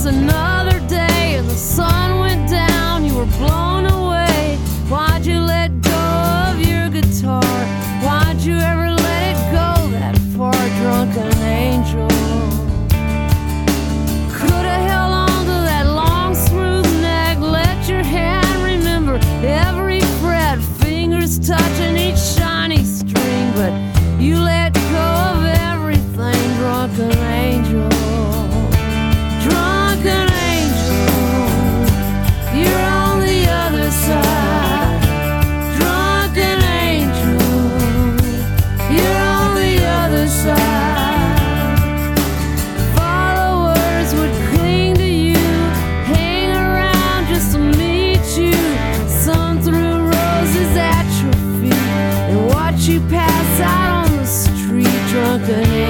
was another day and the sun went down. You were blown away. Why'd you let go of your guitar? Why'd you ever let it go that far, drunken angel? Could've held on to that long, smooth neck. Let your hand remember every fret, fingers touching each shiny string. But you let go of everything, drunken angel. Drunken angel, you're on the other side. Drunken angel, you're on the other side. Followers would cling to you, hang around just to meet you. Some threw roses at your feet and watch you pass out on the street, drunken angel.